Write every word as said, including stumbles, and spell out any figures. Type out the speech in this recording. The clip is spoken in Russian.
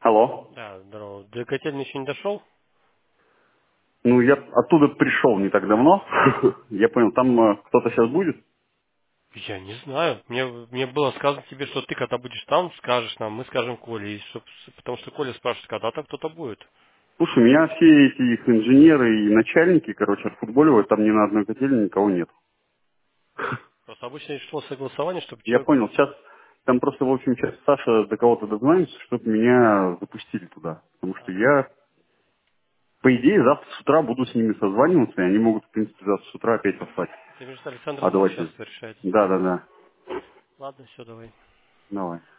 Алло. Да, здорово. До котельни еще не дошел? Ну, я оттуда пришел не так давно. Я понял, там э, кто-то сейчас будет. Я не знаю. Мне, мне было сказано тебе, что ты когда будешь там, скажешь нам, мы скажем Коле. И чтоб- потому что Коля спрашивает, когда там кто-то будет. Слушай, у меня все эти их инженеры и начальники, короче, отфутболивают, там ни на одной котельне никого нет. Просто обычно шло согласование, чтобы Я человек... понял, сейчас там просто, в общем, сейчас Саша до кого-то дозвонится, чтобы меня запустили туда. Потому что А, я, по идее, завтра с утра буду с ними созваниваться, и они могут, в принципе, завтра с утра опять послать. ты между Александром А будешь сейчас давайте. решать? Да, да, да. Ладно, все, давай. Давай.